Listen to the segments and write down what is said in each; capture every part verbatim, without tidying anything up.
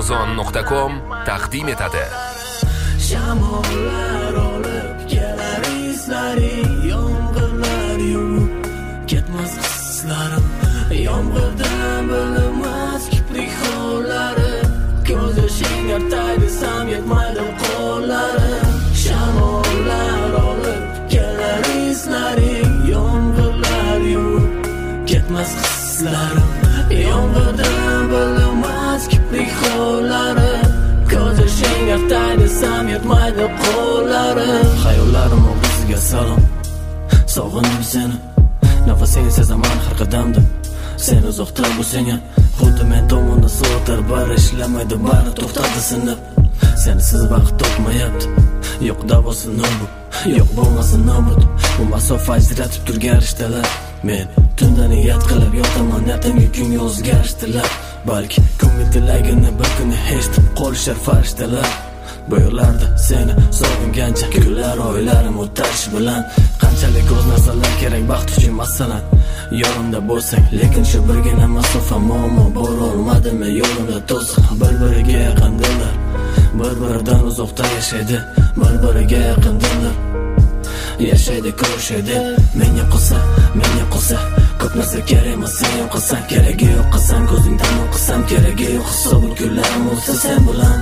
amazon nuqta com taqdim etadi. Shamollar olib kelar islaring, yomg'irlar yuvib ketmas hislarim, yomg'irdan bilinmas kiprik hollari, ko'z yoshing artay desam yetmaydi qo'llarim. Shamollar olib kelar islaring, yomg'irlar yuvib ketmas hislarim, yomg'irdan bilinmas kiprik hollari, ko'z yoshing artay desam yetmaydi qo'llarim. Xayollarim o'g'ziga salom, sog'indim seni, nafasingni sezaman har qadamda. Sen uzoqda bo'lsang ham xuddi men tomonda so'tar, bari ishlamaydi, bari to'xtadi sinib. Sensiz vaqt topmayapti, yo'q davosi nobud, yo'q bo'lmasa nobud. Bu masofa ajratib turgan rishtalar, men tunda niyat qilib yotaman, ertangi kunga o'zgarishdilar. Balki ko'ngil tilagini bir kuni eshitib qolishar farishtalar. Bu yo'llarda seni sog'ingancha kunlar, oylarim o'tish bilan qanchalik ko'z narsalar kerak baxt uchun masalan. Yonimda bo'lsang, lekin shu birgina masofa muammo borolmadimi yo'limda to'siq. Bir-biriga yaqin dillar, bir-biridan uzoqda yashaydi, bir-biriga yaqin dillar yashaydi, ko'rishaydi. Men yo'qsa, men yo'qsa ko'p narsa kerak emas, sen yo'qsan, keragi yo'q qilsam, ko'zingdan o'qisam, keragi yo'q hisob kunlarim o'tsa sen bilan.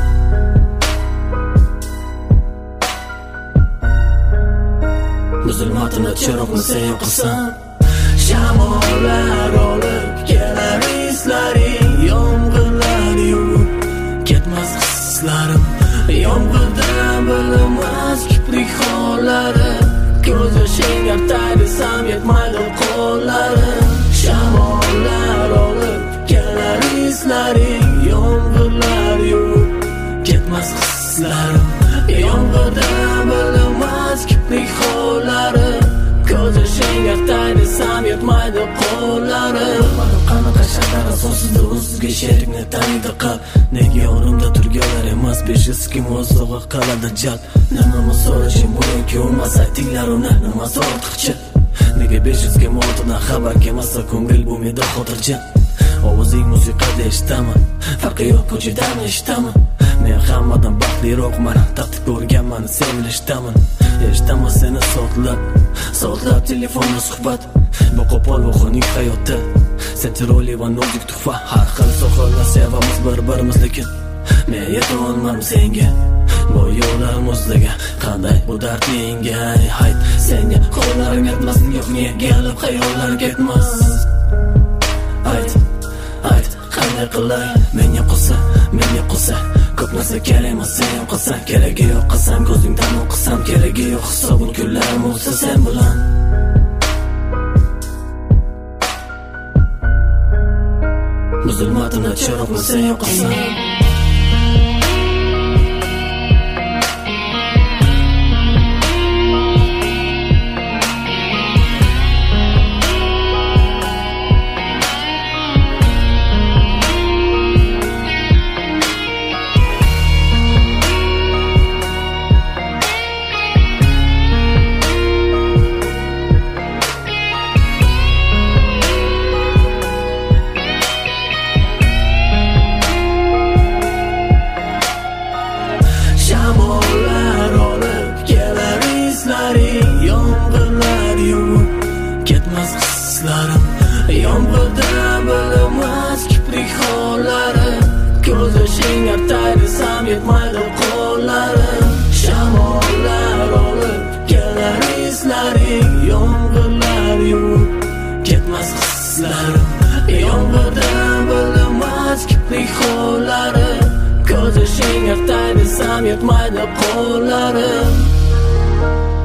Bu zulmatni chiroqni sen yo'qsan. Shamollar olib kelar islaring, yomg'irlar yuvib ketmas hislarim, yomg'irdan bilinmas kiprik hollari, ko'z yoshing artay desam yetmaydi qo'llarim. Shamollar olib kelar islaring, yomg'irlar yuvib ketmas hislarim, yomg'irdan bilinmas kiprik hollari, ko'z yoshing artay desam yetmaydi qo'llarim. Qanaqa shahar asosida o'zizga sherikni taniydi qalb, nega yonimda turganlar emas besh yuz kim o'zog'a qaladi jalb. Nima so'rashim bo'yoki bo'lmas aytinglar uni, nima ortiqcha, nega besh yuz kim ortidan xabar kelmasa ko'ngil bu menda xotirjam. Ovozing musiqada eshitaman, farqi yo'q ko'chadan eshitaman. Men hammadan baxtliroqman, taqdir ko'rganman, sevilishdaman. Eshitaman seni soatlab, soatlab telefonda suhbat. Bu qo'pol va xunuk hayotda sen chiroyli va nozik tuhfa. Har xil sohalar sevamiz bir-birimiz, lekin men yeta olmadim senga. Bu yo'llar muzlagan, qanday bu dard menga hayt. Senga qo'llarim yetmasin, yo'q nega olib xayollar ketmas. Ayt, ayt, qanday qilay? Men yo'qsa, men yo'qsa ko'p narsa kerak emas, sen yo'qsan, keragi yo'q qilsam, ko'zingdan o'qisam, keragi yo'q hisob kunlarim o'tsa sen bilan. Bu zulmatni chiroqni sen yo'qsan. Shamollar olib kelar islaring, yomg'irlar yuvib ketmas hislarim, yomg'irdan bilinmas kiprik hollari, ko'z yoshing artay desam yetmaydi qo'llarim. Shamollar olib kelar islaring, yomg'irlar yuvib ketmas hislarim, yomg'irdan bilinmas kiprik hollari, ko'z yoshing artay desam yetmaydi qo'llarim.